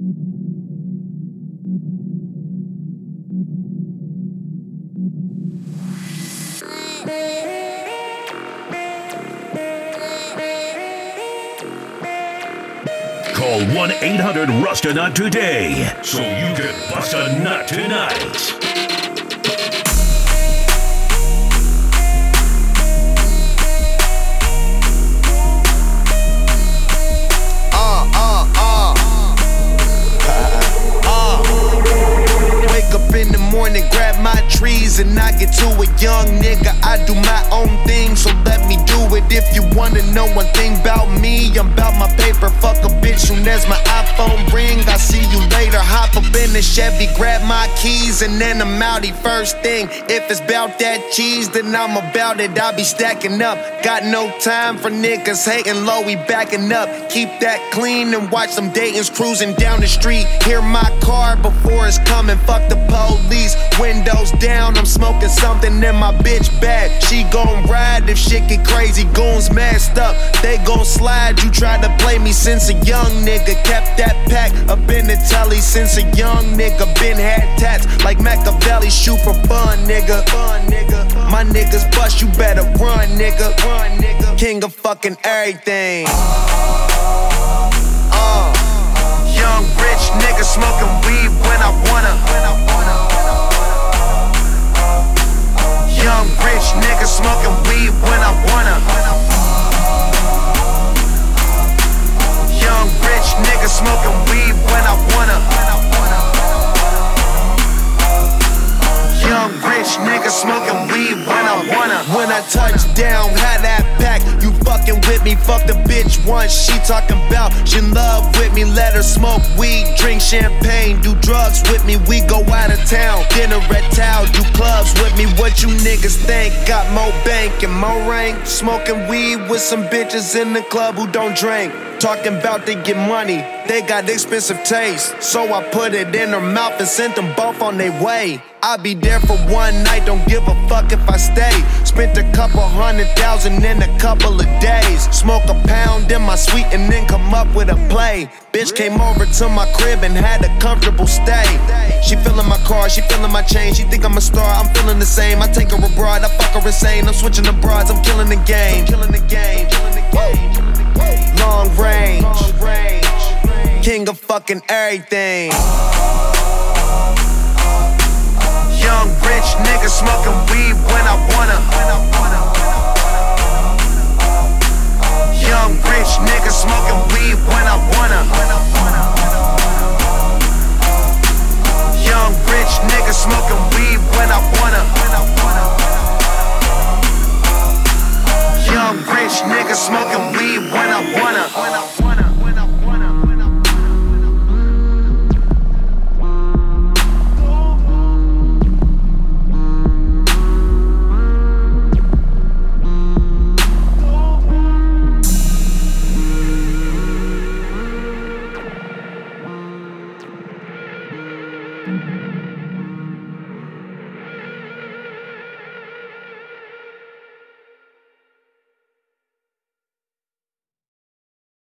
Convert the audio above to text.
Call 1-800-RUST-A-NUT today so you can bust a nut tonight. In the morning, grab my trees and I get to a young nigga. I do my own thing, so let me do it. If you wanna know one thing about me, I'm about my paper. Fuck a bitch soon as my iPhone ring. I see you later. Hop up in the Chevy, grab my keys, and then I'm outie first thing. If it's about that cheese, then I'm about it. I be stacking up. Got no time for niggas hating low. We backing up. Keep that clean and watch them Dayton's cruising down the street. Hear my car before it's coming. Fuck the police, windows down, I'm smoking something in my bitch bag. She gon' ride if shit get crazy, goons masked up, they gon' slide. You tried to play me since a young nigga, kept that pack up in the telly since a young nigga. Been had tats like Machiavelli, shoot for fun, nigga. My niggas bust, you better run, nigga. King of fucking everything. Young rich nigga smoking weed when I wanna. Young rich nigga smoking weed when I wanna. Young rich nigga smoking weed when I wanna. Young rich nigga smoking weed when I wanna. When I touch down, had that pack. You fucking with me, fuck the bitch once. She talking about she in love with me. Let her smoke weed, drink champagne, do drugs with me. We go out of town, dinner at Tao, do clubs with me. What you niggas think? Got more bank and more rank. Smoking weed with some bitches in the club who don't drink. Talking about they get money, they got expensive taste. So I put it in her mouth and sent them both on their way. I'll be there for one night, don't give a fuck if I stay. Spent a couple $100,000 in a couple of days. Smoke a pound in my suite and then come up with a play. Bitch came over to my crib and had a comfortable stay. She feeling my car, she feeling my chain. She think I'm a star, I'm feeling the same. I take her abroad, I fuck her insane. I'm switching the broads, I'm killing the game. Long range, king of fucking everything. Young rich nigga smoking weed when I wanna. Young rich nigga smoking weed when I wanna. Young rich nigga smoking weed when I wanna. Young rich nigga smoking weed when I wanna. Mm-hmm.